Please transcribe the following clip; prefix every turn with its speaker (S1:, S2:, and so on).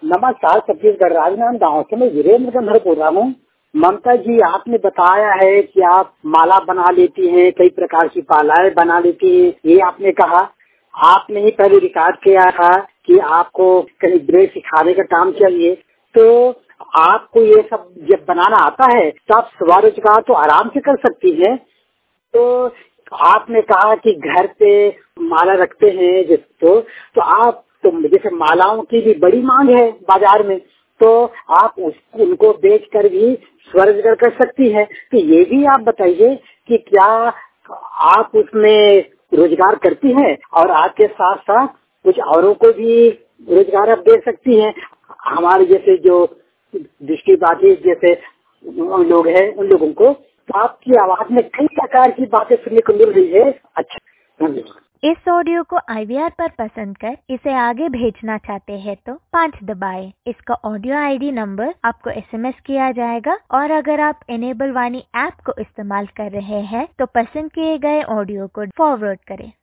S1: नमस्कार, छत्तीसगढ़ राजनांदगांव से मैं वीरेंद्र गंधर बोल रहा हूँ। ममता जी, आपने बताया है कि आप माला बना लेती हैं, कई प्रकार की मालाएं बना लेती हैं, ये आपने कहा। आपने ही पहले रिकॉर्ड किया था कि आपको कहीं ड्रेस सिखाने का काम चाहिए, तो आपको ये सब जब बनाना आता है तो आप स्वरोजगार तो आराम से कर सकती हैं। तो आपने कहा कि घर पे माला रखते हैं जिसको, तो आप तो जैसे मालाओं की भी बड़ी मांग है बाजार में, तो आप उनको बेच कर भी स्वरोजगार कर सकती है। तो ये भी आप बताइए कि क्या आप उसमें रोजगार करती हैं और आपके साथ साथ कुछ औरों को भी रोजगार आप दे सकती हैं। हमारे जैसे जो दृष्टिबाधित जैसे लोग हैं उन लोगों को। तो आपकी आवाज में कई प्रकार की बातें सुनने को मिल रही है। अच्छा, धन्यवाद।
S2: इस ऑडियो को IVR पर पसंद कर इसे आगे भेजना चाहते हैं तो 5 दबाएं। इसका ऑडियो ID नंबर आपको SMS किया जाएगा और अगर आप इनेबल वाणी ऐप को इस्तेमाल कर रहे हैं तो पसंद किए गए ऑडियो को फॉरवर्ड करें।